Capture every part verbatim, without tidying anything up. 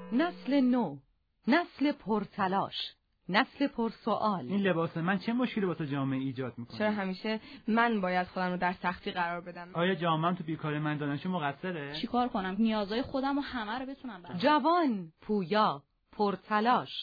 نسل نو، نسل پرتلاش، نسل پرسوال. این لباس من چه مشکلی با تو جامعه ایجاد میکنه؟ چرا همیشه من باید خودم رو در سختی قرار بدم؟ آیا جامعه‌ام تو بیکاری من دانشجو مقصره؟ چیکار کنم نیازهای خودم و همه رو بتونم برام؟ جوان، پویا، پرتلاش،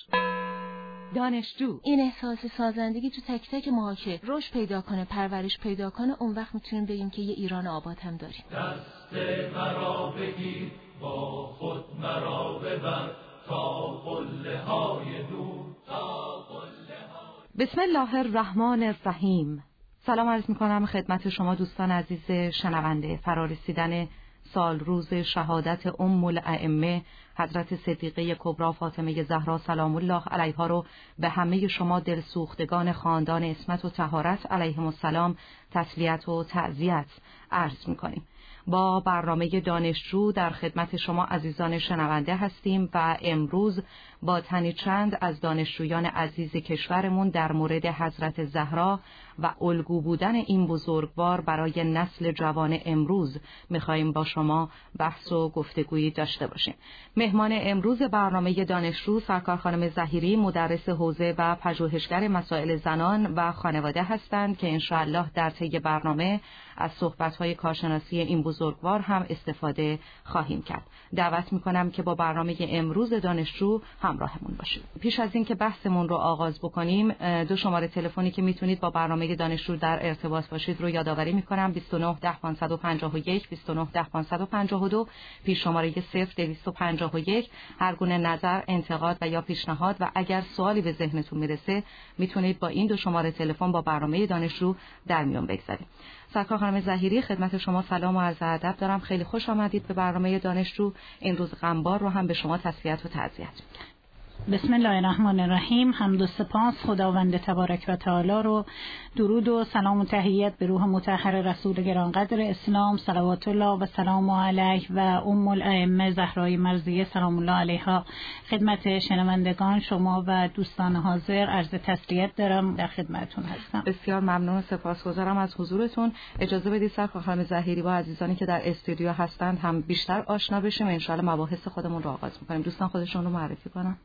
دانشجو. این احساس سازندگی تو تک تک ماها که رشد پیدا کنه، پرورش پیدا کنه، اون وقت میتونیم بگیم که یه ایران آباد هم داریم. دست مرا بگیر، با خود مرا ببر، تا قله های دور، تا قله های. بسم الله الرحمن الرحیم. سلام عرض میکنم خدمت شما دوستان عزیز شنونده. فرارسیدن سال روز شهادت ام الائمه حضرت صدیقه کبری فاطمه زهرا سلام الله علیها رو به همه شما دلسوختگان خاندان عصمت و طهارت علیهم السلام تسلیت و تعزیت عرض میکنیم. با برنامه دانشجو در خدمت شما عزیزان شنونده هستیم و امروز با تنی چند از دانشجویان عزیز کشورمون در مورد حضرت زهرا و الگو بودن این بزرگوار برای نسل جوان امروز میخواییم با شما بحث و گفتگویی داشته باشیم. مهمان امروز برنامه دانشجو سرکار خانم ظهیری، مدرس حوزه و پژوهشگر مسائل زنان و خانواده هستند که انشاءالله در طی برنامه از صحبت‌های کارشناسی این بزرگوار هم استفاده خواهیم کرد. دعوت می‌کنم که با برنامه امروز دانشجو همراهمون باشید. پیش از اینکه بحثمون رو آغاز بکنیم، دو شماره تلفنی که میتونید با برنامه دانشجو در ارتباط باشید رو یادآوری می‌کنم: بیست و نه ده پانصد و پنجاه و یک، بیست و نه ده پانصد و پنجاه و دو، پیش شماره صفر دویست و پنجاه و یک. هر گونه نظر، انتقاد و یا پیشنهاد و اگر سوالی به ذهنتون میرسه میتونید با این دو شماره تلفن با برنامه دانشجو در میون بگذارید. سرکار خانم ظهیری، خدمت شما سلام و عرض ادب دارم. خیلی خوش آمدید به برنامه دانشجو. این روز غمبار رو هم به شما تسلیت و تعزیت میگم. بسم الله الرحمن الرحیم. حمد و سپاس خداوند تبارک و تعالی رو، درود و سلام و تحیت به روح مطهر رسول گرانقدر اسلام صلوات الله و سلام علیه و ام الائمه زهرای مرضیه سلام الله علیها خدمت شنوندگان شما و دوستان حاضر عرض تسلیت دارم، در خدمتتون هستم. بسیار ممنون و سپاسگزارم از حضورتون. اجازه بدید سرکار خانم ظهیری با عزیزانی که در استودیو هستند هم بیشتر آشنا بشیم. ان شاء الله مباحث خودمون رو آغاز می‌کنیم. دوستان خودشون رو معرفی کنن.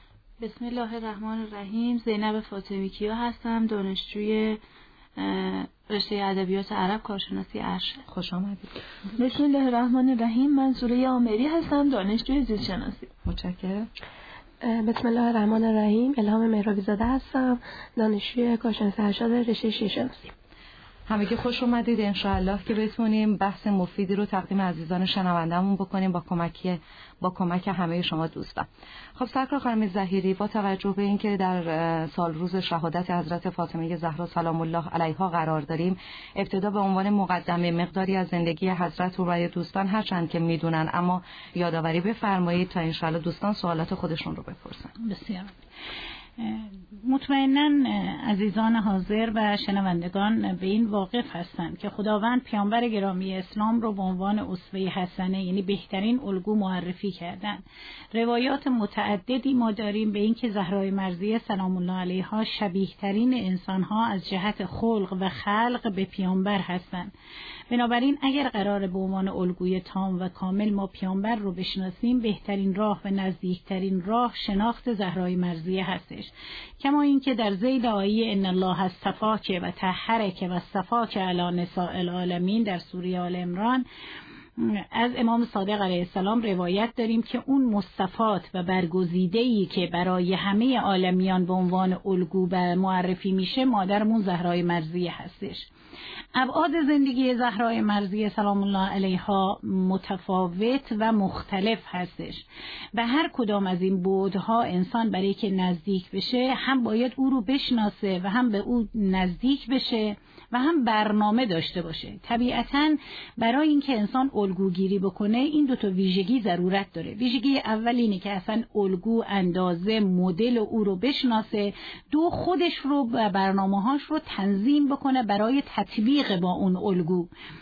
بسم الله الرحمن الرحیم. زینب فاطمی کیا هستم، دانشجوی رشته ادبیات عرب کارشناسی ارشد. خوش آمدید. بسم الله الرحمن الرحیم. منصوره آمری هستم، دانشجوی زیست شناسی. متشکرم. بسم الله الرحمن الرحیم. الهام مهرابی زاده هستم، دانشجوی کارشناسی ارشد رشته شیشه شناسی. همگی خوش اومدید. انشاءالله که بتونیم بحث مفیدی رو تقدیم عزیزان شنوندهمون بکنیم با کمکی با کمک همه شما دوستان. خب سرکار خانم ظهیری، با توجه به اینکه در سال روز شهادت حضرت فاطمه زهرا سلام الله علیها قرار داریم، ابتدا به عنوان مقدمه مقداری از زندگی حضرت رو برای دوستان هرچند که میدونن اما یادآوری بفرمایید تا انشاءالله دوستان سوالات خودشون رو بپرسن. بسیار مطمئناً عزیزان حاضر و شنوندگان به این واقف هستند که خداوند پیامبر گرامی اسلام رو به عنوان اسوه حسنه، یعنی بهترین الگو معرفی کردن. روایات متعددی ما داریم به این که زهرای مرضیه سلام الله علیها شبیه ترین انسان ها از جهت خلق و خلق به پیامبر هستند. بنابراین اگر قرار به عنوان الگوی تام و کامل ما پیامبر رو بشناسیم، بهترین راه و نزدیکترین راه شناخت زهرای مرضیه هستش. کما اینکه در ذیل آیه ان الله اصطفاک و طهرک و اصطفاک علی نساء العالمین در سوره آل عمران از امام صادق علیه السلام روایت داریم که اون مصطفات و برگزیده‌ای که برای همه عالمیان به عنوان الگو و معرفی میشه مادرمون زهرای مرضیه هستش. ابعاد زندگی زهرای مرضیه سلام الله علیها متفاوت و مختلف هستش. به هر کدام از این بعدها انسان برای که نزدیک بشه هم باید او رو بشناسه و هم به او نزدیک بشه و هم برنامه داشته باشه. طبیعتاً برای اینکه انسان الگوگیری بکنه این دو تا ویژگی ضرورت داره. ویژگی اول اینه که اصلا الگو، اندازه، مدل او رو بشناسه، دو خودش رو و برنامه‌هاش رو تنظیم بکنه برای تطبیق با اون الگو.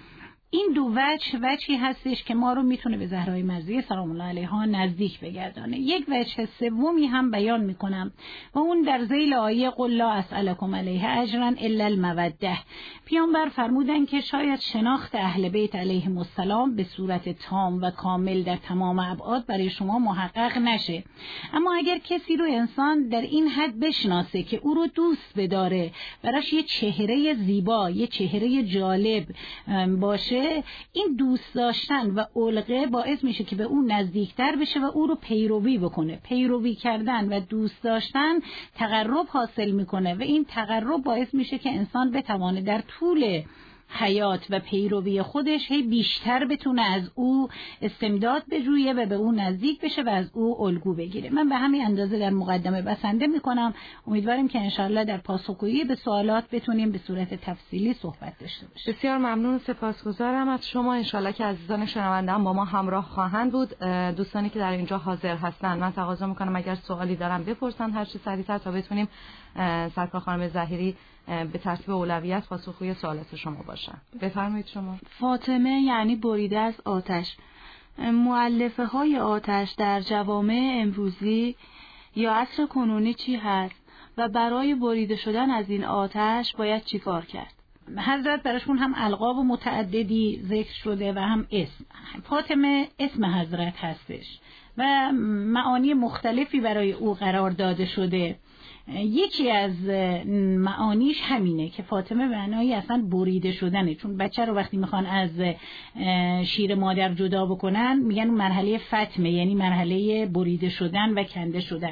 این دو وجه وجهی هستش که ما رو میتونه به زهرای مرضیه سلام الله علیها نزدیک بگردانه. یک وجه سومی هم بیان میکنم و اون در ذیل آیه قل لا اسألکم علیه اجرا الا الموده. پیامبر فرمودن که شاید شناخت اهل بیت علیهم السلام به صورت تام و کامل در تمام ابعاد برای شما محقق نشه، اما اگر کسی رو انسان در این حد بشناسه که او رو دوست بداره، براش یه چهره زیبا، یه چهره جالب باشه، این دوست داشتن و علقه باعث میشه که به اون نزدیکتر بشه و او رو پیروی بکنه. پیروی کردن و دوست داشتن تقرب حاصل میکنه و این تقرب باعث میشه که انسان بتوانه در طول حیات و پیروی خودش هی بیشتر بتونه از او استمداد بجویه و به او نزدیک بشه و از او الگو بگیره. من به همین اندازه در مقدمه بسنده میکنم. امیدواریم که انشالله در پاسخگویی به سوالات بتونیم به صورت تفصیلی صحبت داشته باشیم. بسیار ممنون و سپاسگزارم از شما. انشالله که عزیزان شنونده هم با ما همراه خواهند بود. دوستانی که در اینجا حاضر هستن من تقاضا میکنم اگر سوالی دارن بپرسن هر چه سریعتر تا بتونیم سرکار خانم ظاهری به ترتیب اولویت پاسخگوی سوالات شما باشن. بفرمایید شما. فاطمه یعنی بریده از آتش. مؤلفه های آتش در جوامع امروزی یا عصر کنونی چی هست و برای بریده شدن از این آتش باید چی کار کرد؟ حضرت براشون هم القاب و متعددی ذکر شده و هم اسم. فاطمه اسم حضرت هستش و معانی مختلفی برای او قرار داده شده. یکی از معانیش همینه که فاطمه معنایی اصلا بریده شدنه، چون بچه رو وقتی میخوان از شیر مادر جدا بکنن میگن مرحله فتمه، یعنی مرحله بریده شدن و کنده شدن.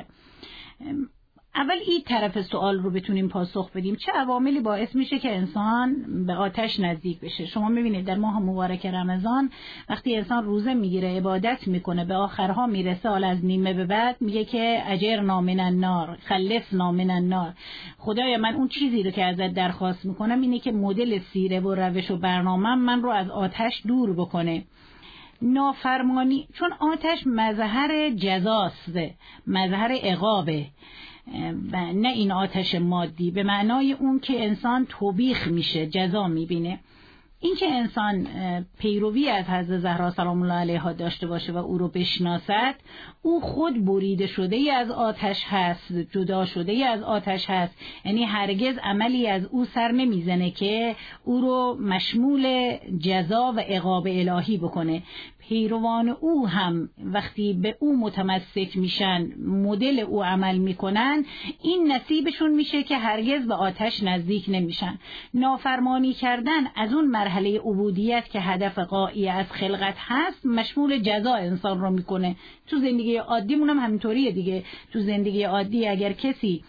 اول این طرف سوال رو بتونیم پاسخ بدیم، چه عواملی باعث میشه که انسان به آتش نزدیک بشه؟ شما میبینید در ماه مبارک رمضان وقتی انسان روزه میگیره، عبادت میکنه، به آخرها میرسه، حال از نیمه به بعد میگه که اجرنا من النار، خلصنا من النار. خدایا من اون چیزی رو که ازت درخواست میکنم اینه که مدل سیره و روش و برنامه من رو از آتش دور بکنه. نافرمانی، چون آتش مظهر جزاست، مظهر عقابه و نه این آتش مادی به معنای اون که انسان توبیخ میشه، جزا میبینه. این که انسان پیروی از حضرت زهرا سلام الله علیها داشته باشه و او رو بشناسد، او خود بریده شده ای از آتش هست، جدا شده ای از آتش هست، یعنی هرگز عملی از او سر نمیزنه که او رو مشمول جزا و عقاب الهی بکنه. پیروان او هم وقتی به او متمسک میشن، مدل او عمل میکنن، این نصیبشون میشه که هرگز به آتش نزدیک نمیشن. نافرمانی کردن از اون مرحله عبودیت که هدف غایی از خلقت هست مشمول جزا انسان رو میکنه. تو زندگی عادیمون هم همینطوریه دیگه. تو زندگی عادی اگر کسی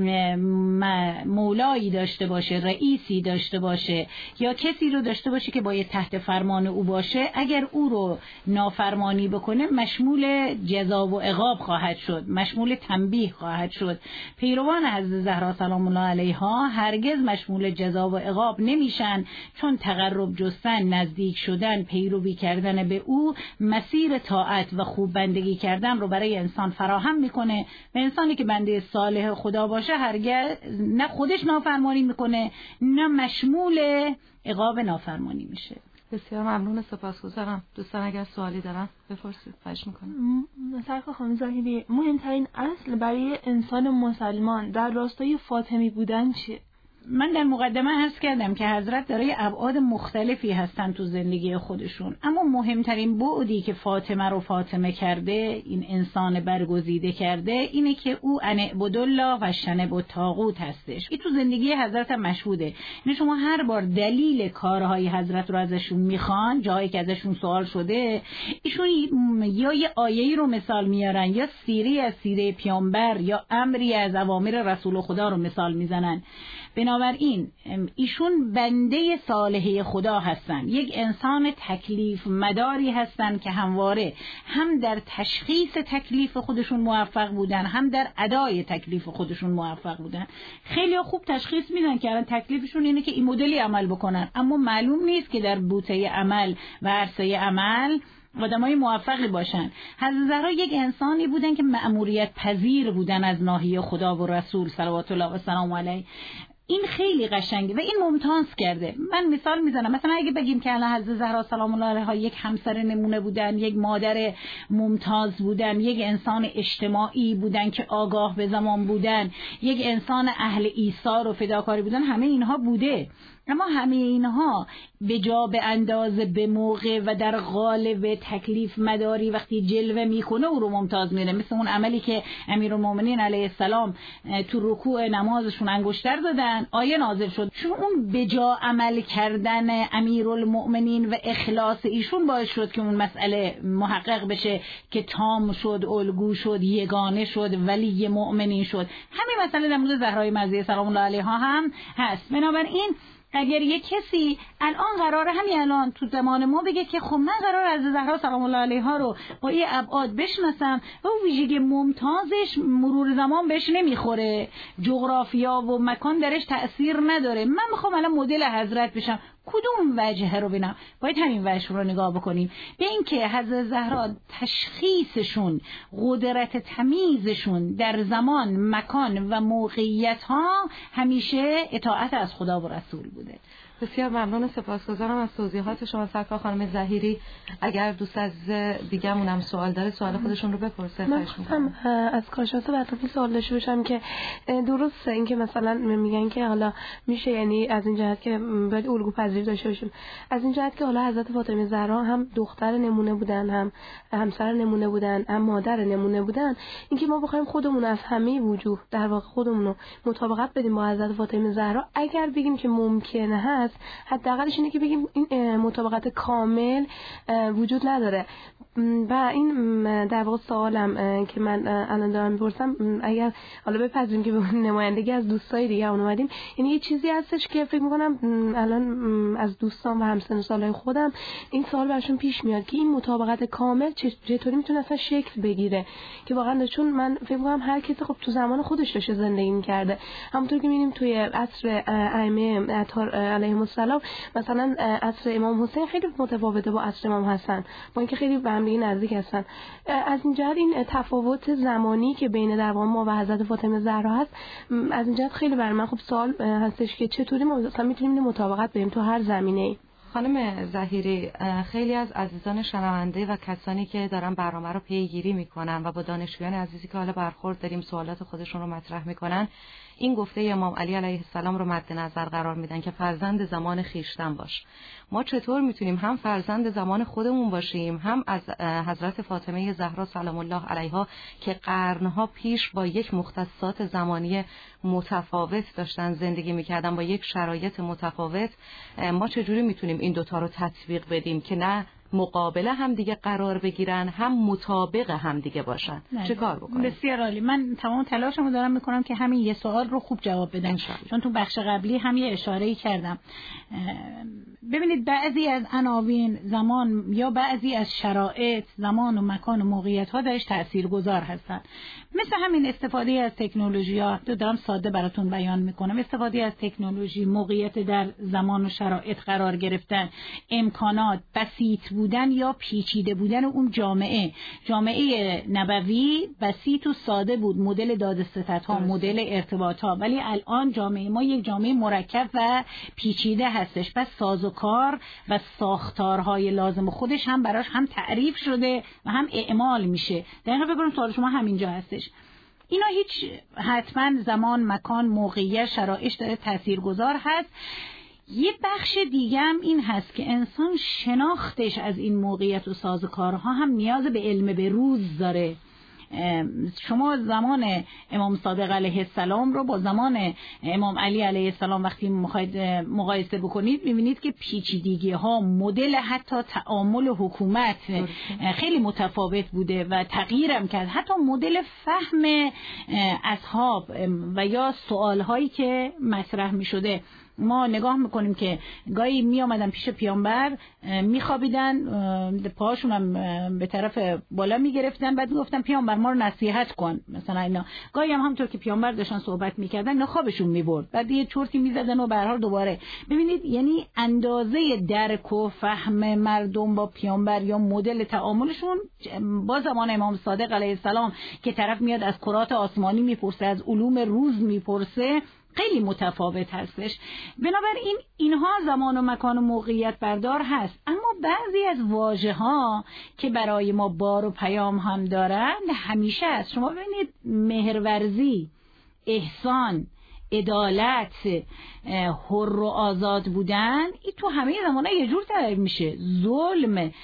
مولایی داشته باشه، رئیسی داشته باشه یا کسی رو داشته باشه که باید تحت فرمان او باشه، اگر او رو نافرمانی بکنه مشمول جزا و عقاب خواهد شد، مشمول تنبیه خواهد شد. پیروان حضرت زهرا سلام الله علیها هرگز مشمول جزا و عقاب نمیشن، چون تقرب جستن، نزدیک شدن، پیروی کردن به او مسیر طاعت و خوب بندگی کردن رو برای انسان فراهم میکنه و انسانی که بنده صالح خدا باشه هرگز نه خودش نافرمانی میکنه نه مشمول عقاب نافرمانی میشه. بسیار ممنون، سپاسگزارم. دوستان اگر سوالی دارن بپرسید، خواهش میکنم. سرکار خانم ظاهری، مهمترین اصل برای انسان مسلمان در راستای فاطمی بودن چیه؟ من در مقدمه عرض کردم که حضرت دارای ابعاد مختلفی هستن تو زندگی خودشون، اما مهمترین بعدی که فاطمه رو فاطمه کرده، این انسان برگزیده کرده، اینه که او ان اعبدوا الله و اجتنبوا الطاغوت هستش. این تو زندگی حضرت هم مشهوده. یعنی شما هر بار دلیل کارهای حضرت رو ازشون میخوان، جایی که ازشون سوال شده، ایشون یا یه آیه‌ای رو مثال میارن یا سیره از سیره پیامبر یا امری از اوامر رسول خدا رو مثال میزنن. بنابراین ایشون بنده صالحه خدا هستن، یک انسان تکلیف مداری هستن که همواره هم در تشخیص تکلیف خودشون موفق بودن، هم در ادای تکلیف خودشون موفق بودن. خیلی خوب تشخیص میدن که الان تکلیفشون اینه که این مدلی عمل بکنن، اما معلوم نیست که در بوته عمل و عرصه عمل آدمای موفقی باشن. حضرت زهرا یک انسانی بودن که مأموریت پذیر بودن از ناحیه خدا و رسول صلوات الله و سلام علیه. این خیلی قشنگه و این ممتاز کرده. من مثال میزنم، مثلا اگه بگیم که الان حضرت زهرا سلام الله علیها یک همسر نمونه بودن، یک مادر ممتاز بودن، یک انسان اجتماعی بودن که آگاه به زمان بودن، یک انسان اهل ایثار و فداکاری بودن، همه اینها بوده. اما همه اینها به جا به اندازه به موقع و در قالب تکلیف مداری وقتی جلوه میکنه او رو ممتاز میره. مثل اون عملی که امیرالمومنین علیه السلام تو رکوع نمازشون انگشتر دادن، آیه نازل شد، چون اون به جا عمل کردن امیرالمومنین و اخلاص ایشون باعث شد که اون مسئله محقق بشه که تام شد، الگو شد، یگانه شد، ولی مؤمنین شد. همین مسئله در مورد زهرای مزیه سلام الله علیها هم هست. بنابراین اگر یک کسی الان قراره همین الان تو زمان ما بگه که خب من قراره از زهرا سلام الله علیها رو با این ابعاد بشناسم و اون ویژگی ممتازش مرور زمان بهش نمیخوره، جغرافیا و مکان درش تأثیر نداره، من میخوام الان مدل حضرت بشم، کدوم وجهه رو ببینم؟ باید همین وجه رو نگاه بکنیم به این که حضرت زهرا تشخیصشون، قدرت تمیزشون در زمان، مکان و موقعیت ها همیشه اطاعت از خدا و رسول بوده. بسیار ممنون، سپاسگزارم از توضیحات شما سرکار خانم ظهیری. اگر دوست از دیگه‌مون هم سوال داره سوال خودشون رو بپرسه. من خواستم از کارشناس برنامه سوال داشته باشم که درسته این که مثلا میگن که حالا میشه، یعنی از این جهت که باید الگو پذیر داشته باشیم، از این جهت که حالا حضرت فاطمه زهرا هم دختر نمونه بودن، هم همسر نمونه بودن، هم مادر نمونه بودن، اینکه ما بخوایم خودمون از همه وجوه در واقع خودمون رو مطابقت بدیم با حضرت فاطمه زهرا، اگر بگیم که ممکنه هست، حداقلش اینه که بگیم این مطابقت کامل وجود نداره. و این در واقع سوالم که من الان دارم میپرسم، اگر حالا بپذیریم که به نمایندگی از دوستای دیگه اون اومدیم، یعنی یه چیزی هستش که فکر میکنم الان از دوستان و همسن سالای خودم این سوال براشون پیش میاد که این مطابقت کامل چطوری میتونه اصلا شکل بگیره، که واقعا چون من فکر میکنم هر کسی خب تو زمان خودش داشته زندگی میکرده، همونطور که میبینیم توی عصر ائمه اطهار علیهم السلام، مثلا عصر امام حسین خیلی متفاوته با عصر امام حسن، با اینکه خیلی به هم دیگه نزدیک هستن. از این جهت این تفاوت زمانی که بین در واقع ما و حضرت فاطمه زهرا هست، از این جهت خیلی برای من خب سوال هستش که چطوری ما مثلا میتونیم مطابقت بدیم تو هر زمینه‌ای. خانم ظهیری، خیلی از عزیزان شنونده و کسانی که دارن برنامه رو پیگیری میکنن و با دانشجویان عزیزی که حالا برخورد داریم سوالات خودشون رو مطرح میکنن، این گفته امام علی علیه السلام رو مد نظر قرار میدن که فرزند زمان خیشتن باش. ما چطور میتونیم هم فرزند زمان خودمون باشیم، هم از حضرت فاطمه زهرا سلام الله علیها که قرنها پیش با یک مختصات زمانی متفاوت داشتن زندگی میکردن، با یک شرایط متفاوت، ما چجوری میتونیم این دوتا رو تطبیق بدیم که نه مقابله هم دیگه قرار بگیرن، هم مطابق هم دیگه باشن؟ چه کار بکنیم؟ بسیار عالی. من تمام تلاشمو دارم میکنم که همین یه سوال رو خوب جواب بدم، چون تو بخش قبلی هم یه اشاره‌ای کردم. ببینید بعضی از عناوین زمان یا بعضی از شرایط زمان و مکان و موقعیت ها درش تاثیرگذار هستن، مثل همین استفاده از تکنولوژی ها. دارم ساده براتون بیان میکنم. استفاده از تکنولوژی، موقعیت در زمان و شرایط قرار گرفتن، امکانات، بسیط بودن یا پیچیده بودن اون جامعه. جامعه نبوی بسیط و ساده بود، مدل دادستدها، مدل ارتباط ها، ولی الان جامعه ما یک جامعه مرکب و پیچیده هستش. پس سازوکار و ساختارهای لازم خودش هم براش هم تعریف شده و هم اعمال میشه. دقیقاً فکر کنم سوال شما همینجا هستش. اینا هیچ حتما زمان، مکان، موقعیت، شرایط داره تاثیرگذار هست. یه بخش دیگه هم این هست که انسان شناختش از این موقعیت و سازوکارها هم نیاز به علم به روز داره. شما زمان امام صادق علیه السلام رو با زمان امام علی علیه السلام وقتی میخواید مقایسه بکنید، میبینید که پیچیدگی ها، مدل حتی تعامل حکومت خیلی متفاوت بوده و تغییرم کرد. حتی مدل فهم اصحاب و یا سوال هایی که مطرح میشده، ما نگاه میکنیم که گاهی می آمدن پیش پیامبر، میخوابیدن، پاهاشون هم به طرف بالا میگرفتن، بعد میگفتن پیامبر ما رو نصیحت کن مثلا اینا. گاهی هم همونطور که پیامبر داشتن صحبت میکردن اینا خوابشون میبرد، بعد یه چرتی میزدن و به هر حال دوباره. ببینید یعنی اندازه درک و فهم مردم با پیامبر یا مدل تعاملشون با زمان امام صادق علیه السلام که طرف میاد از کرات آسمانی میپرسه، از علوم روز میپرسه، خیلی متفاوت هستش. بنابراین اینها زمان و مکان و موقعیت بردار هست، اما بعضی از واژه ها که برای ما بار و پیام هم دارن همیشه هست. شما ببینید مهرورزی، احسان، عدالت، حر و آزاد بودن، این تو همه زمانه یه جور تعریف میشه. ظلم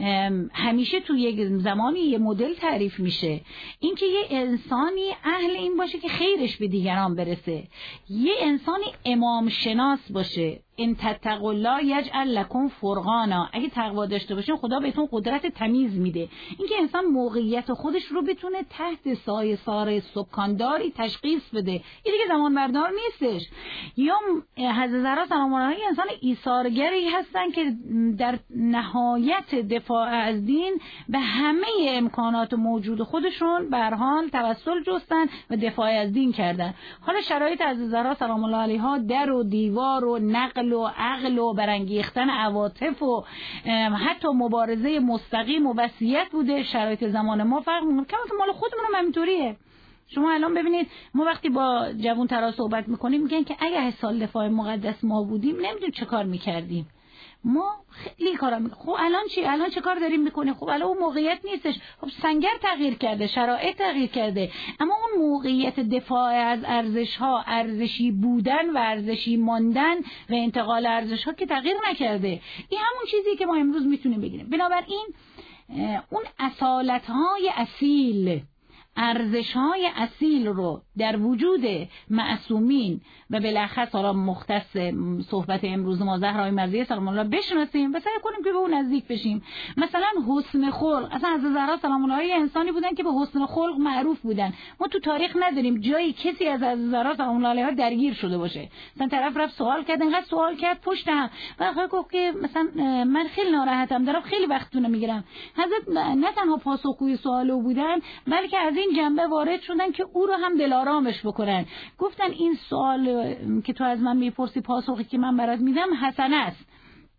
همیشه تو یک زمانی یه مدل تعریف میشه. اینکه یه انسانی اهل این باشه که خیرش به دیگران برسه، یه انسانی امام شناس باشه، ان تتقوا الله یجعل لکم فرقانا، اگه تقوا داشته باشین خدا بهتون قدرت تمیز میده. اینکه انسان موقعیت خودش رو بتونه تحت سایه سار سکانداری تشخیص بده، این دیگه زمان بردار نیستش. یا حضرت زهرا سلام الله علیها انسان ایثارگری هستن که در نهایت دفاع از دین به همه امکانات موجود خودشون به هر حال توسل جستن و دفاع از دین کردن. حالا شرایط حضرت زهرا سلام الله علیها در و دیوار و نقل و عقل و برانگیختن عواطف و حتی مبارزه مستقیم و وصیت بوده. شرایط زمان ما فرق میکنه، کما که مال خودمون هم همینطوریه. شما الان ببینید ما وقتی با جوان ترا صحبت میکنیم میگن که اگه سال دفاع مقدس ما بودیم نمیدونیم چه کار میکردیم. ما خیلی کارا میکنیم. خب الان چی؟ الان چه کار داریم میکنیم؟ خب الان اون موقعیت نیستش. خب سنگر تغییر کرده، شرایط تغییر کرده، اما اون موقعیت دفاع از ارزش ها، ارزشی بودن و ارزشی ماندن و انتقال ارزش ها که تغییر نکرده. این همون چیزی که ما امروز میتونیم بگیریم. بنابراین اون اصالت های اصیل، ارزش‌های اصیل رو در وجود معصومین و بالاخص حالا مختص صحبت امروز ما زهرای مرضیه سلام الله بشناسیم و سعی کنیم که به اون نزدیک بشیم. مثلا حسن خلق، اصلا از زهرا سلام الله علیها انسانی بودن که به حسن خلق معروف بودن. ما تو تاریخ نداریم جایی کسی از از زهرا سلام الله علیها درگیر شده باشه. مثلا طرف رفت سوال کرد، انقدر سوال کرد پشت هم و آخر گفت که مثلا من خیلی ناراحتم، دارم خیلی وقتتون میگیرم. حضرت نه تنها پاسخگوی سوالو بودن، بلکه از این جنبه وارد شدن که او رو هم دلارامش بکنن. گفتن این سوال که تو از من میپرسی پاسخی که من برات میدم حسنه است،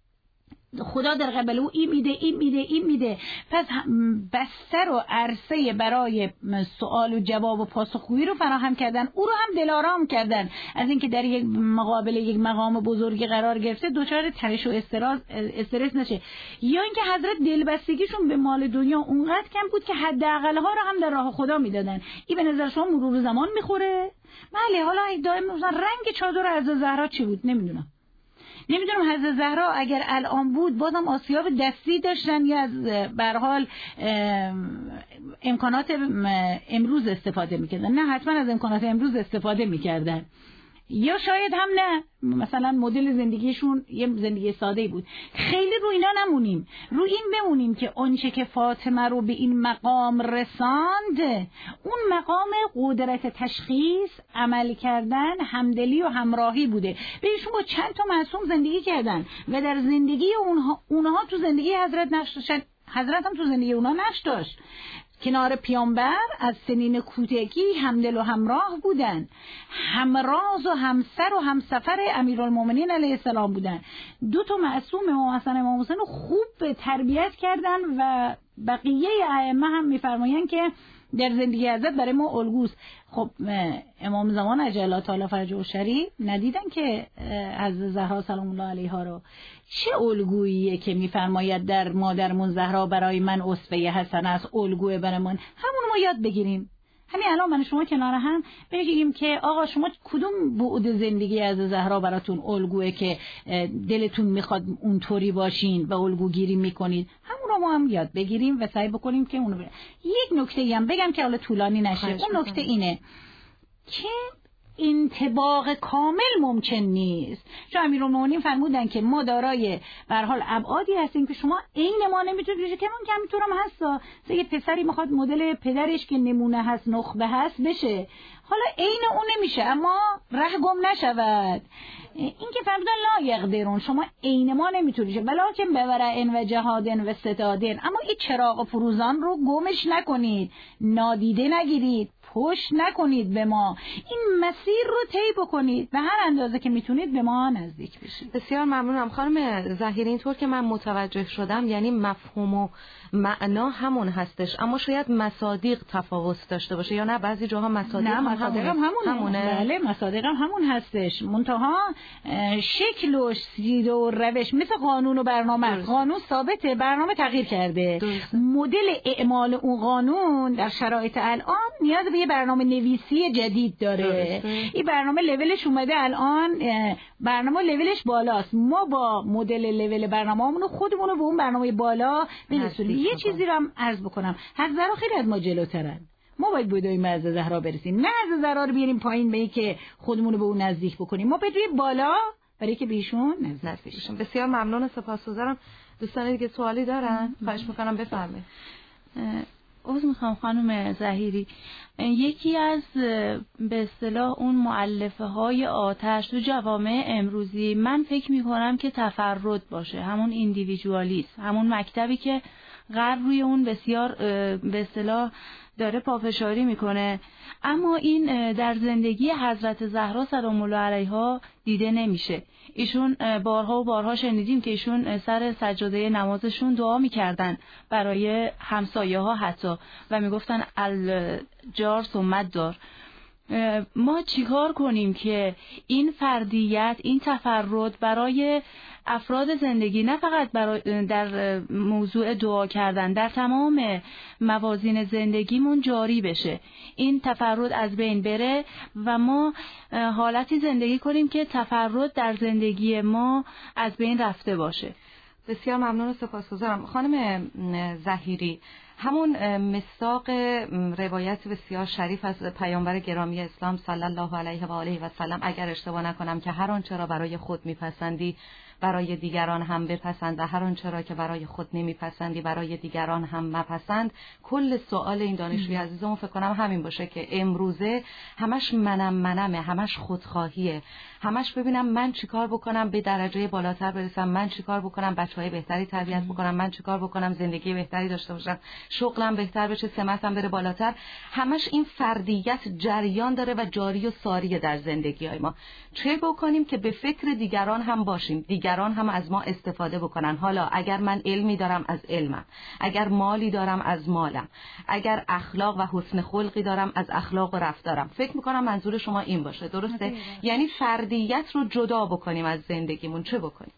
خدا در قبل او این میده این میده این میده. پس بستر و عرصه برای سوال و جواب و پاسخگویی رو فراهم کردن، او رو هم دلارام کردن از اینکه در یک مقابله یک مقام بزرگی قرار گرفته دچار تنش و استرس استرس نشه. یا اینکه حضرت دلبستگیشون به مال دنیا اونقدر کم بود که حداقل ها رو هم در راه خدا میدادن. این به نظر شما مرور زمان میخوره؟ بله. حالا دائما مثلا رنگ چادر از زهرا چی بود نمیدونم. نمیدونم حضرت زهرا اگر الان بود بازم آسیاب دستی داشتن یا از به هر حال امکانات امروز استفاده میکردن؟ نه، حتما از امکانات امروز استفاده میکردن. یا شاید هم نه، مثلا مدل زندگیشون یه زندگی ساده‌ای بود. خیلی رو اینا نمونیم، رو این بمونیم که آنچه که فاطمه رو به این مقام رساند، اون مقام قدرت تشخیص، عمل کردن، همدلی و همراهی بوده. بهشون با چند تا معصوم زندگی کردن و در زندگی اونها اونها تو زندگی حضرت نقش داشتن، حضرت هم تو زندگی اونها نقش داشت. کنار پیامبر از سنین کودکی همدل و همراه بودن، همراز و همسر و همسفر امیرالمومنین علیه السلام بودن. دو تا معصوم امام حسن امام حسین خوب تربیت کردن و بقیه ائمه هم میفرمایند که در زندگی حضرت برای ما الگوست. خب امام زمان عجل الله تعالی فرجه الشریف ندیدن که از زهرا سلام الله علیها رو؟ چه الگوییه که میفرماید در مادرمون زهرا برای من اسوه حسنه است، الگوی برای من، همون ما یاد بگیریم. همین الان من شما کنار هم بگیم که آقا شما کدوم بعد زندگی از زهرا براتون الگوئه که دلتون میخواد اونطوری باشین و الگوگیری میکنید، همون رو ما هم یاد بگیریم و سعی بکنیم که اونو بریم. یک نکته هم بگم که حالا طولانی نشه. اون نکته اینه که انطباق کامل ممکن نیست. چون امیرالمومنین فرمودن که ما دارای به هر حال ابعادی هستیم که شما عین ما نمیتونید بشه، که من که همینطور هم هستا. یه پسری میخواد مدل پدرش که نمونه هست، نخبه هست بشه، حالا عین اون نمیشه اما ره گم نشود. این که فرمودن لا یقدرون، شما عین ما نمیتونید، ولکن بورع و جهادن و ستادن، اما این چراغ فروزان رو گمش نکنید، نادیده نگیرید، پشت نکنید به ما، این مسیر رو طی بکنید و هر اندازه که میتونید به ما نزدیک بشید. بسیار ممنونم خانم ظهیری. اینطور که من متوجه شدم یعنی مفهوم و معنا همون هستش، اما شاید مصادیق تفاوت داشته باشه، یا نه بعضی جاها مصادیق هم همونه. هم همونه. همونه. بله مصادیق هم همون هستش، منتها شکل و سیده و روش مثل قانون و برنامه. درست. قانون ثابته، برنامه تغییر کرده. درست. مدل اعمال اون قانون در شرایط الان نیاز به یه برنامه نویسی جدید داره. درست. این برنامه لولش اومده الان، برنامه لولش بالاست، ما با مدل لول برنامه‌مون خودمون رو به اون برنامه بالا برسونیم. یه چیزی رو هم عرض بکنم، حضرت خیلی از ما جلوترن، ما باید بدویم از زهرا برسیم، نه از زهرا رو بیاریم پایین به این که خودمون رو به اون نزدیک بکنیم، ما بدویم بالا برای که بهشون نزدیک بشیم. بسیار ممنون و سپاسگزارم. دوستان دیگه سوالی دارن؟ خواهش میکنم بفرمایید. عذر میخوام خانم ظهیری، یکی از به اصطلاح اون مؤلفه های آتش تو جوامع امروزی من فکر میکنم که تفرد باشه، همون ایندیویدوالیسم، همون مکتبی که غرب روی اون بسیار به اصطلاح داره پافشاری میکنه، اما این در زندگی حضرت زهرا سلام الله علیها دیده نمیشه. ایشون بارها و بارها شنیدیم که ایشون سر سجاده نمازشون دعا میکردن برای همسایه ها حتی و میگفتن الجار ثم دار. ما چیکار کنیم که این فردیت، این تفرد برای افراد زندگی، نه فقط برای در موضوع دعا کردن، در تمام موازین زندگیمون جاری بشه، این تفرد از بین بره و ما حالتی زندگی کنیم که تفرد در زندگی ما از بین رفته باشه. بسیار ممنون و سپاسگزارم. خانم ظهیری، همون مصداق روایت بسیار شریف از پیامبر گرامی اسلام صلی الله علیه و آله و سلم، اگر اشتباه نکنم، که هر آنچه را برای خود میپسندی برای دیگران هم بپسند و هر آنچه را که برای خود نمیپسندی برای دیگران هم مپسند. کل سوال این دانشجوی عزیزمون فکر کنم همین باشه که امروزه همش منم منمه، همش خودخواهیه، همش ببینم من چیکار بکنم به درجه بالاتر برسم، من چیکار بکنم بچهای بهتری تربیت بکنم، من چیکار بکنم زندگی بهتری داشته باشم، شغلم بهتر بشه، سمتم بره بالاتر. همش این فردیت جریان داره و جاری و ساری در زندگی‌های ما. چه بکنیم که به فکر دیگران هم باشیم، دیگران هم از ما استفاده بکنن. حالا اگر من علمی دارم از علمم، اگر مالی دارم از مالم، اگر اخلاق و حسن خلقی دارم از اخلاق و رفتارم. فکر میکنم منظور شما این باشه، درسته؟ یعنی فردیت رو جدا بکنیم از زندگیمون. چه بکنیم؟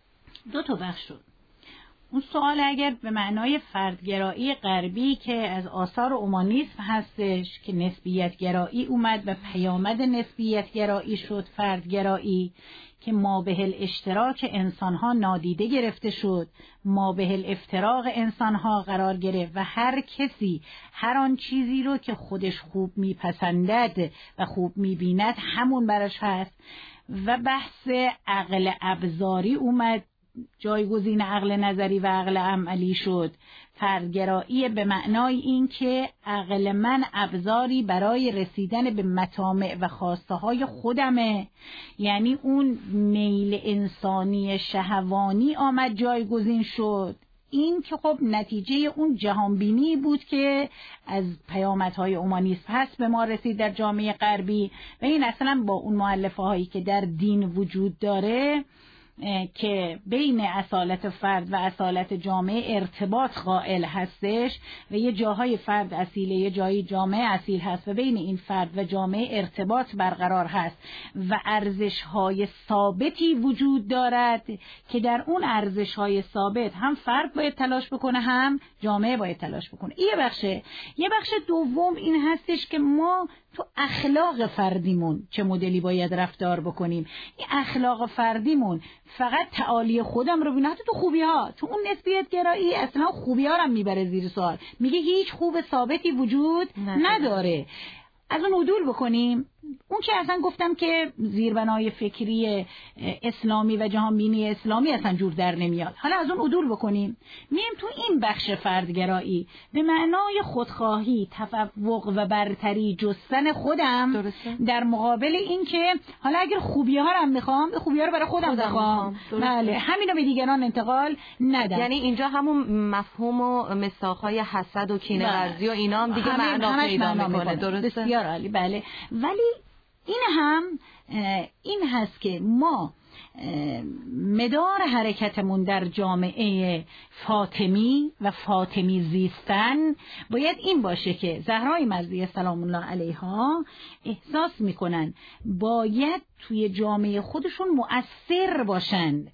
دو تا بخش شد. اون سوال اگر به معنای فردگرایی غربی که از آثار اومانیسم هستش که نسبیت گرایی اومد و پیامد نسبیت گرایی شد فردگرایی، که ما به الاشتراک انسانها نادیده گرفته شد، ما به الافتراق انسانها قرار گرفت و هر کسی هر آن چیزی رو که خودش خوب میپسندد و خوب میبیند همون براش هست و بحث عقل ابزاری اومد جایگزین عقل نظری و عقل عملی شد. فردگرایی به معنای این که عقل من ابزاری برای رسیدن به مطامع و خواسته های خودمه، یعنی اون میل انسانی شهوانی آمد جایگزین شد. این که خب نتیجه اون جهانبینی بود که از پیامدهای اومانیسم هست به ما رسید در جامعه غربی و این اصلا با اون مؤلفه هایی که در دین وجود داره که بین اصالت فرد و اصالت جامعه ارتباط قائل هستش و یه جاهای فرد اصیله، یه جایی جامعه اصیل هست و بین این فرد و جامعه ارتباط برقرار هست و ارزش‌های ثابتی وجود دارد که در اون ارزش‌های ثابت هم فرد باید تلاش بکنه هم جامعه باید تلاش بکنه. یه بخشه. یه بخش دوم این هستش که ما تو اخلاق فردیمون چه مدلی باید رفتار بکنیم. این اخلاق فردیمون فقط تعالی خودم رو ببینه، حتی تو خوبی ها، تو اون نسبیت گرایی اصلا خوبی ها رو میبره زیر سوال، میگه هیچ خوب ثابتی وجود نداره. از اون عدول بکنیم، اون که اصلا گفتم که زیربنای فکری اسلامی و جهانبینی اسلامی اصلا جور در نمیاد. حالا از اون عدول بکنیم، میم تو این بخش فردگرایی به معنای خودخواهی، تفوق و برتری جستن خودم درسته. در مقابل این که حالا اگر خوبی ها رو هم میخوام، خوبی ها رو برای خودم, خودم بخوام، بله همینو به دیگران انتقال ندم. یعنی اینجا همون مفهوم و مساقهای حسد و کینه‌ورزی و اینا هم دیگه معنا پیدا میکنه. درسته؟ بسیار عالی. بله، ولی این هم این هست که ما مدار حرکتمون در جامعه فاطمی و فاطمی زیستن باید این باشه که زهرای مزدیه سلام الله علیها احساس میکنن باید توی جامعه خودشون مؤثر باشند،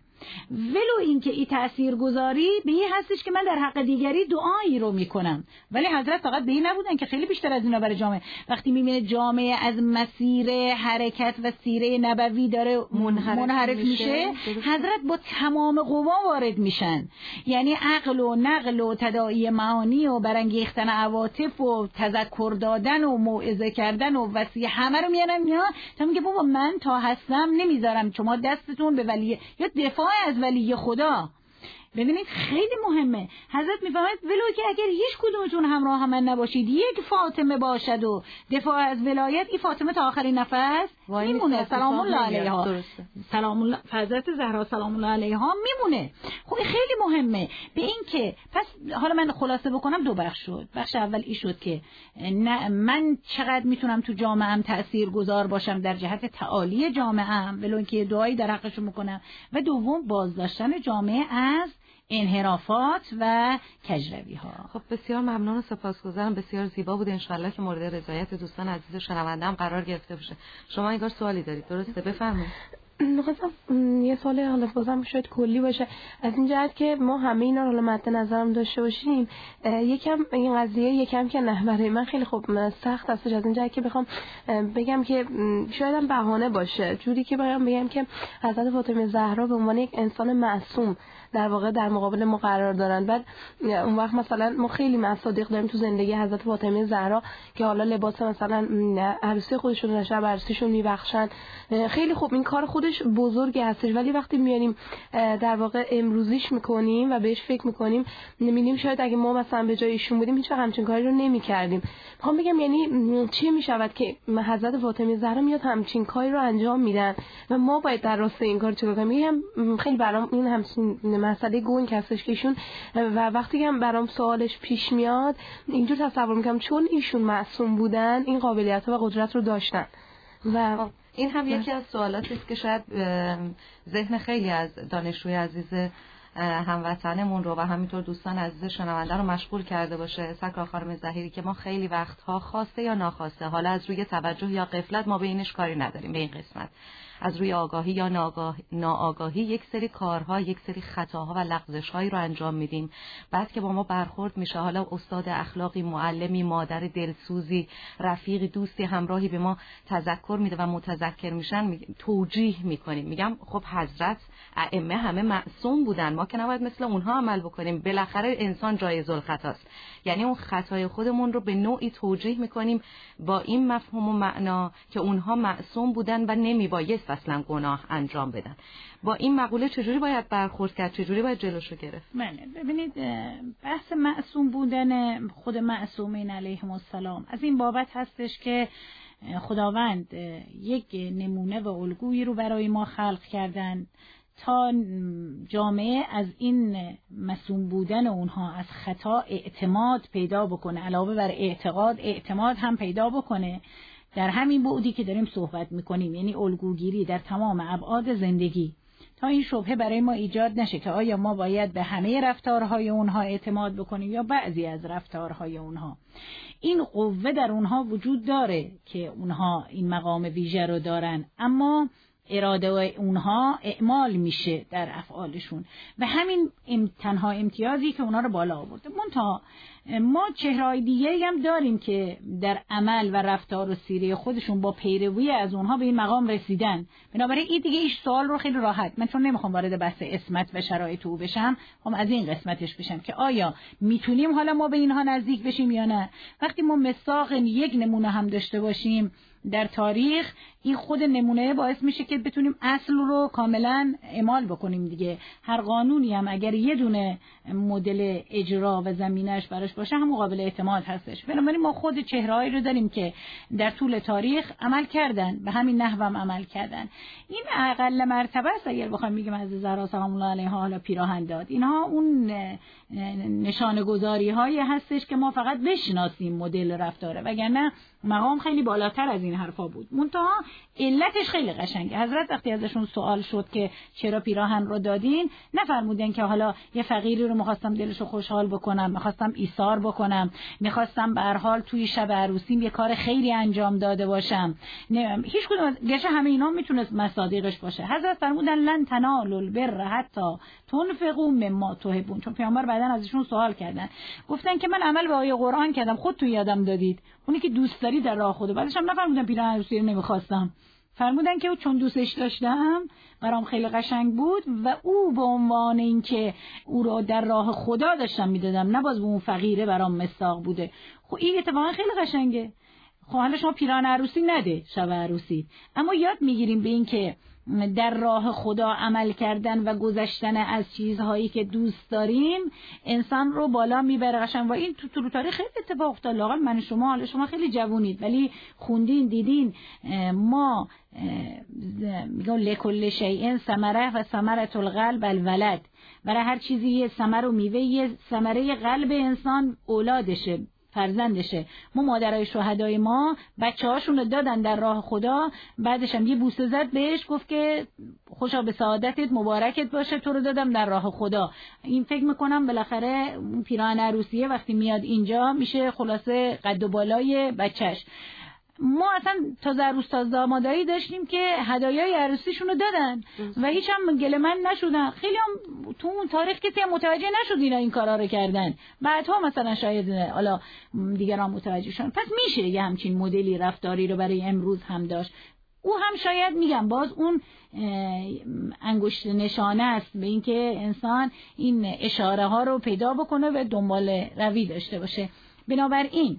ولو اینکه این تاثیرگذاری به این هستش که من در حق دیگری دعایی رو میکنم. ولی حضرت فقط به این نبودن که خیلی بیشتر از اینا برای جامعه. وقتی میبینه جامعه از مسیر حرکت و سیره نبوی داره منحرف, منحرف میشه، حضرت با تمام قوا وارد میشن. یعنی عقل و نقل و تداعی معانی و برانگیختن عواطف و تذکر دادن و موعظه کردن و وصیه همه رو میارن میان تا میگه بابا من تا هستم نمیذارم شما دستتون به ولی یا دفاع از ولی خدا. ببینید خیلی مهمه. حضرت میفهمد ولو که اگر هیچ کدومتون همراه هم من نباشید، یک فاطمه باشد و دفاع از ولایت، این فاطمه تا آخرین نفس میمونه سلام الله علیها. سلام الله حضرت زهرا سلام الله علیها میمونه. خب خیلی مهمه به این که پس حالا من خلاصه بکنم دو بخش شد. بخش اول این شد که نه من چقدر میتونم تو جامعه‌ام تاثیرگذار باشم در جهت تعالی جامعه‌ام ولو اینکه دعایی در حقشون میکنم، و دوم بازداشتن جامعه از انحرافات و کجروی ها. خب بسیار ممنون و سپاسگزارم، بسیار زیبا بود. انشالله که مورد رضایت دوستان عزیز شنونده هم قرار گرفته باشه. شما انگار سوالی دارید، درسته؟ بفرمایید. می‌خواستم یه سوال حالا بازم شاید کلی باشه، از این جهت که ما همه اینا رو حالا مد نظرم داشته باشیم. یکم این قضیه یکم که نه برای من خیلی خوب سخت هستش، از این جهت که بخوام بگم که شاید هم بهانه باشه، جوری که بگم بگم که حضرت فاطمه زهرا به عنوان یک انسان معصوم در واقع در مقابل ما قرار دارن. بعد اون وقت مثلا ما خیلی مصادیق داریم تو زندگی حضرت فاطمه زهرا که حالا لباس مثلا عروسی خودشون رو شب عروسیشون میبخشن، خیلی خوب این کار خودش بزرگی هستش. ولی وقتی میاریم در واقع امروزیش میکنیم و بهش فکر میکنیم، میبینیم شاید اگه ما مثلا به جای ایشون بودیم هیچ وقت همچین کاری رو نمیکردیم. میخوام بگم یعنی چی میشود که حضرت فاطمه زهرا میاد همچین کاری رو انجام میدن و ما باید در راستای این کار چیکار کنیم؟ میگم خیلی برام این همچین مسئله گنگ هستش که ایشون و وقتی هم برام سوالش پیش میاد اینجور تصور میکنم چون ایشون معصوم بودن این قابلیت ها و قدرت رو داشتن. و این هم یکی از سوالاتی است که شاید ذهن خیلی از دانشجوی عزیز هموطنمون رو و همینطور دوستان عزیز شنونده رو مشغول کرده باشه. سرکار خانم ظهیری که ما خیلی وقتها خواسته یا ناخواسته، حالا از روی توجه یا غفلت، ما به اینش کاری نداریم، به این قسمت از روی آگاهی یا ناآگاهی, ناآگاهی یک سری کارها، یک سری خطاها و لغزش‌هایی رو انجام میدیم. بعد که با ما برخورد میشه، حالا استاد اخلاقی، معلمی، مادر دلسوزی، رفیقی، دوستی، همراهی به ما تذکر میده و متذکر میشن، توجیه میکنیم. میگم خب حضرت ائمه همه معصوم بودن، ما که نباید مثل اونها عمل بکنیم. بالاخره انسان جایز الخطاست. یعنی اون خطای خودمون رو به نوعی توجیه میکنیم با این مفهوم و معنا که اونها معصوم بودن و نمیبایست اصلا گناه انجام بدن. با این مقوله چجوری باید برخورد کرد؟ چجوری باید جلوشو گرفت؟ بله، ببینید بحث معصوم بودن خود معصومین علیهم السلام از این بابت هستش که خداوند یک نمونه و الگویی رو برای ما خلق کردن تا جامعه از این معصوم بودن اونها از خطا اعتماد پیدا بکنه، علاوه بر اعتقاد اعتماد هم پیدا بکنه در همین بعدی که داریم صحبت میکنیم، یعنی الگوگیری در تمام ابعاد زندگی، تا این شبهه برای ما ایجاد نشه که آیا ما باید به همه رفتارهای اونها اعتماد بکنیم یا بعضی از رفتارهای اونها. این قوه در اونها وجود داره که اونها این مقام ویژه رو دارن، اما اراده اونها اعمال میشه در افعالشون و همین تنها امتیازی که اونها رو بالا آورده. منتها ما چهره‌های دیگه‌ای هم داریم که در عمل و رفتار و سیره خودشون با پیروی از اونها به این مقام رسیدن. بنابراین این دیگه ایش سوال رو خیلی راحت، من چون نمیخوام وارد بحث اسمت و شرایط او بشم، هم از این قسمتش بشم که آیا میتونیم حالا ما به اینها نزدیک بشیم یا نه. وقتی ما مثاق یک نمونه هم داشته باشیم در تاریخ، این خود نمونه باعث میشه که بتونیم اصل رو کاملا اعمال بکنیم دیگه. هر قانونی هم اگر یه دونه مدل اجرا و زمینش براش باشه هم قابل اعتماد هستش. بنابراین ما خود چهرهایی رو داریم که در طول تاریخ عمل کردن، به همین نحو هم عمل کردن. این اقل مرتبه است اگر بخوایم بگیم از زهرا سلام الله علیها حالا پیراهن داد. اینها اون نشانه گذاری هایی هستش که ما فقط بشناسیم مدل رفتاره، وگرنه مقام خیلی بالاتر از این حرفا بود. منتها علتش خیلی قشنگه. حضرت وقتی ازشون سوال شد که چرا پیراهن رو دادین، نفرمودن که حالا یه فقیری رو می‌خواستم دلشو خوشحال بکنم، می‌خواستم ایثار بکنم، می‌خواستم به هر حال توی شب عروسیم یه کار خیری انجام داده باشم. هیچ کدوم گرچه همه اینا میتونست مصادیقش باشه. حضرت فرمودن لن تنالوا البر حتی تنفقوا مما تحبون. چون پیامبر بعداً ازشون سوال کردن، گفتن که من عمل به آیه قرآن کردم، خودتون یادم دادید اونی که دوست داری در راه خدا. بعدش هم نفرمودن پیراهن عروسی رو نمیخواستم، فرمودن که چون دوستش داشتم برام خیلی قشنگ بود و او به عنوان اینکه او رو در راه خدا داشتم میدادم، نه باز به اون فقیره برام مصداق بوده. خب این اتفاقا خیلی قشنگه. خب حالا شما پیراهن عروسی نده شب عروسی، اما یاد میگیریم به این که در راه خدا عمل کردن و گذشتن از چیزهایی که دوست داریم انسان رو بالا میبره قشنگ. و این تو طول تاریخ خیلی اتفاق افتاد. لااقل من شما، حالا شما خیلی جوونید ولی خوندین دیدین، ما میگم لکل شیء ثمره و ثمرة القلب الولد، برای هر چیزی یه ثمر و میوه، یه ثمره قلب انسان اولادشه، فرزندشه. ما مادرای شهدای ما بچه‌هاشون رو دادن در راه خدا، بعدش هم یه بوسه زد بهش، گفت که خوشا به سعادتت، مبارکت باشه، تو رو دادم در راه خدا. این فکر میکنم بالاخره پیراهن عروسیه وقتی میاد اینجا میشه خلاصه قد و بالای بچهش. ما اصلا تازه عروس تازه دامادایی داشتیم که هدایای عروسیشون رو دادن و هیچ هم گله‌مند نشدن. خیلی هم تو اون تاریخ کسی هم متوجه نشد اینا این کارا رو کردن. بعدها مثلا شاید حالا دیگران متوجه شدن. پس میشه یه همچین مدلی رفتاری رو برای امروز هم داشت. او هم شاید میگم باز اون انگشت نشانه است به اینکه انسان این اشاره ها رو پیدا بکنه و دنبال روی داشته باشه. بنابراین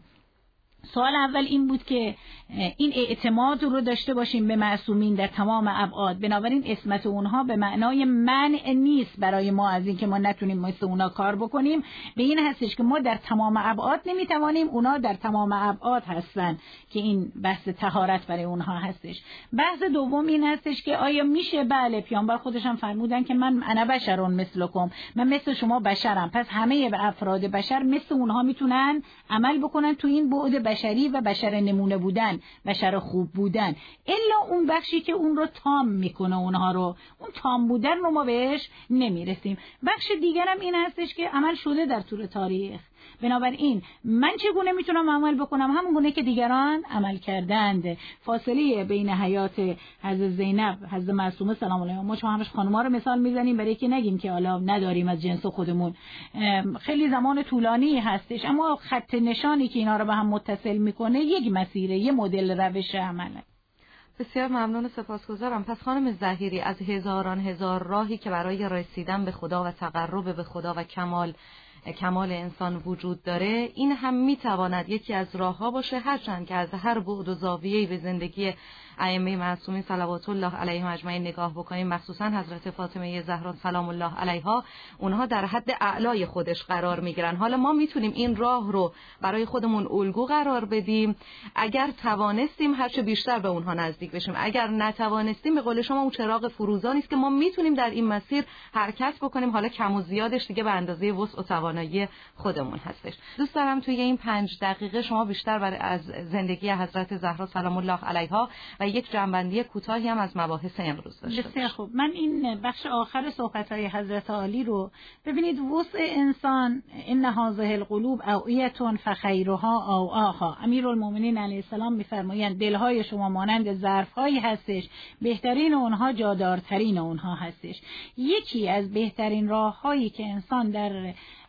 سوال اول این بود که این اعتماد رو داشته باشیم به معصومین در تمام ابعاد. بنابراین اسمت اونها به معنای منع نیست برای ما از این که ما نتونیم مثل اونا کار بکنیم، به این هستش که ما در تمام ابعاد نمیتوانیم، اونا در تمام ابعاد هستن که این بحث طهارت برای اونها هستش. بحث دوم این هستش که آیا میشه، بله پیامبر خودش هم فرمودن که من انا بشرون مثلکم، من مثل شما بشرم، پس همه افراد بشر مثل اونها میتونن عمل بکنن تو این بعد بشری و بشر نمونه بودن، بشر خوب بودن، الا اون بخشی که اون رو تام میکنه اونها رو، اون تام بودن رو ما بهش نمیرسیم. بخش دیگرم این هستش که عمل شده در طول تاریخ. بنابراین من چگونه میتونم عمل بکنم؟ همون گونه که دیگران عمل کردند. فاصله بین حیات حضرت زینب، حضرت معصومه سلام علیها، ما شما همش خانوما رو مثال میزنیم برای که نگیم که حالا نداریم از جنس خودمون، خیلی زمان طولانی هستش، اما خط نشانی که اینا رو به هم متصل میکنه یک مسیره، یک مدل روش عمله. بسیار ممنون و سپاسگزارم. پس خانم ظهیری، از هزاران هزار راهی که برای رسیدن به خدا و تقرب به خدا و کمال کمال انسان وجود داره، این هم میتواند یکی از راهها باشه، هرچند که از هر بعد و زاویه‌ای به زندگی ائمه معصومین صلوات الله علیهم اجمعین نگاه بکنیم، مخصوصا حضرت فاطمه زهرا سلام الله علیها، اونها در حد اعلای خودش قرار میگیرن. حالا ما میتونیم این راه رو برای خودمون الگو قرار بدیم، اگر توانستیم هرچه بیشتر به اونها نزدیک بشیم، اگر نتوانستیم به قول شما اون چراغ فروزانی است که ما میتونیم در این مسیر حرکت بکنیم، حالا کم و زیادش دیگه به اندازه وسع و توانایی خودمون هستش. دوست دارم توی این پنج دقیقه شما بیشتر برای از زندگی حضرت زهرا سلام الله علیها و یک جنبندی کوتاهی هم از مباحث امروز داشته باشیم. بسیار خوب. من این بخش آخر صحبت‌های حضرت عالی رو ببینید، وسع انسان ان هذه القلوب اوعیه فخیرها اوعاها. امیرالمومنین علیه السلام می‌فرمایند دل‌های شما مانند ظرف‌هایی هستش، بهترین اونها جادارترین اونها هستش. یکی از بهترین راه‌هایی که انسان در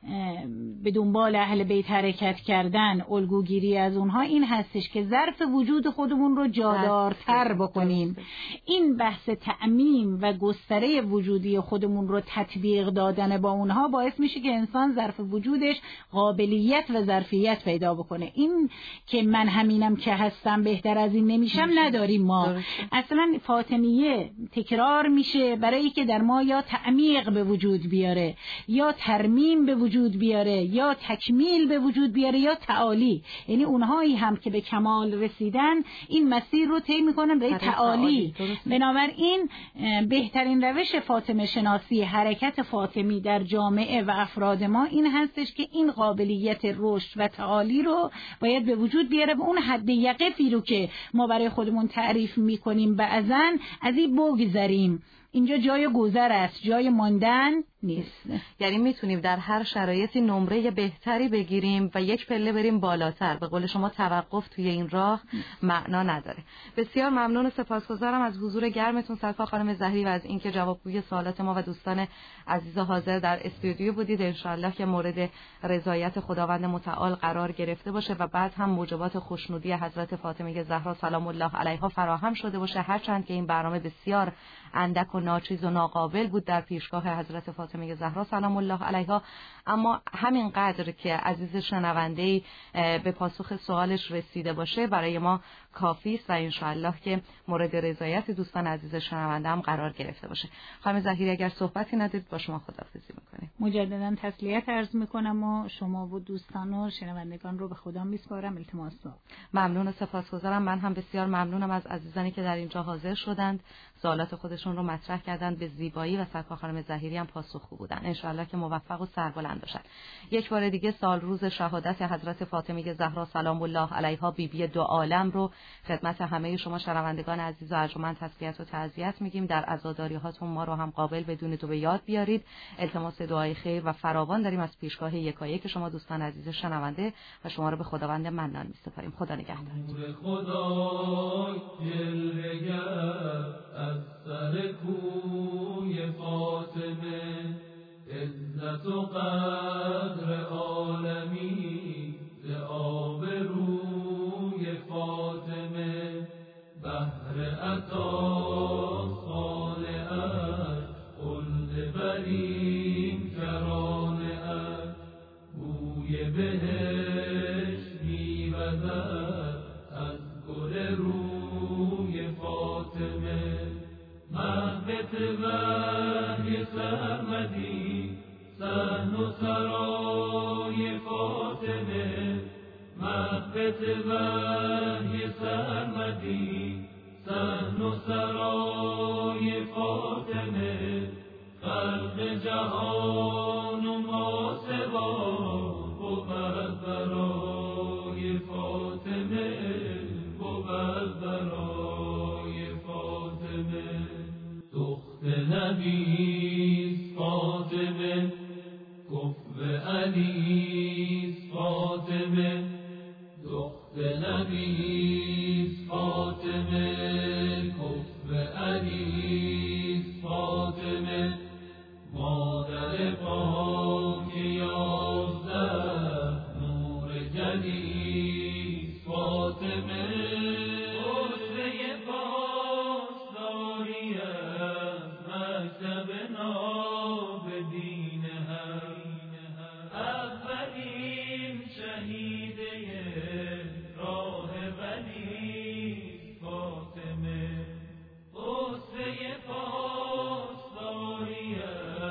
به دنبال اهل بیت حرکت کردن، الگوگیری از اونها این هستش که ظرف وجود خودمون رو جادارتر بکنیم. این بحث تعمیم و گستره وجودی خودمون رو تطبیق دادن با اونها باعث میشه که انسان ظرف وجودش قابلیت و ظرفیت پیدا بکنه. این که من همینم که هستم بهتر از این نمیشم نداریم ما. درسته. اصلا فاطمیه تکرار میشه برای که در ما یا تعمیق به وجود بیاره، یا ترمیم به وجود بیاره، یا تکمیل به وجود بیاره، یا تعالی. یعنی اونهایی هم که به کمال رسیدن این مسیر رو طی میکنن به تعالی. بنابراین بهترین روش فاطمه شناسی، حرکت فاطمی در جامعه و افراد ما این هستش که این قابلیت رشد و تعالی رو باید به وجود بیاره و اون حد یقفی رو که ما برای خودمون تعریف میکنیم بعضن از این بگذریم. اینجا جای گذر است، جای ماندن نیست. یعنی میتونیم در هر شرایطی نمره بهتری بگیریم و یک پله بریم بالاتر. به قول شما توقف توی این راه معنا نداره. بسیار ممنون و سپاسگزارم از حضور گرمتون سرکار خانم زهری و از اینکه جوابگوی سوالات ما و دوستان عزیز حاضر در استودیو بودید. انشالله که مورد رضایت خداوند متعال قرار گرفته باشه و بعد هم موجبات خوشنودی حضرت فاطمه زهرا سلام الله علیها فراهم شده باشه. هرچند که این برنامه بسیار اندک و ناچیز و ناقابل بود در پیشگاه حضرت فاطمه زهرا سلام الله علیها، اما همین قدر که عزیز شنونده‌ای به پاسخ سوالش رسیده باشه برای ما کافی است و انشالله که مورد رضایت دوستان عزیز شنونده هم قرار گرفته باشه. خانم زهیری اگر صحبتی ندارید با شما خداحافظی میکنیم. مجددا تسلیت عرض میکنم و شما و دوستان و شنوندگان رو به خدا میسپارم. التماس. ممنون و سپاسگزارم. من هم بسیار ممنونم از عزیزانی که در اینجا حاضر شدند، سوالات خودشون رو مطرح کردند به زیبایی و سرکار خانم زهیری هم پاسخگو بودن. انشالله که موفق و سربلند باشن. یک بار دیگه سال روز شهادت حضرت فاطمه زهرا سلام الله علیها بیبی بی دو عالم رو خدمت همه شما شنوندگان عزیز و ارجمند تسلیت و تعزیت میگیم. در عزاداری هاتون ما رو هم قابل بدون تو به یاد بیارید. التماس دعای خیر و فراوان داریم از پیشگاه یکایک شما دوستان عزیز شنونده و شما رو به خداوند منان میسپاریم. خدا نگهدار. از سر کوی فاطمه عزت و قدر عالمی ز آبروی فاطمه بهر عطا خانعت خلد برین کرانعت بوی بهشت میوزد از گل روی فاطمه محبت وحی سرمدی سحن و سرای فاطمه محبت وحی سرمدی سحن و سرای فاطمه خلق جهان و ما سوا بود برای فاطمه بود برای فاطمه دخت نبی فاطمه کفو علی فاطمه دخت نبی فاطمه کفو علی فاطمه مادر پاک یازده نور جلی فاطمه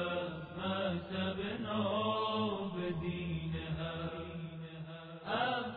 Amen.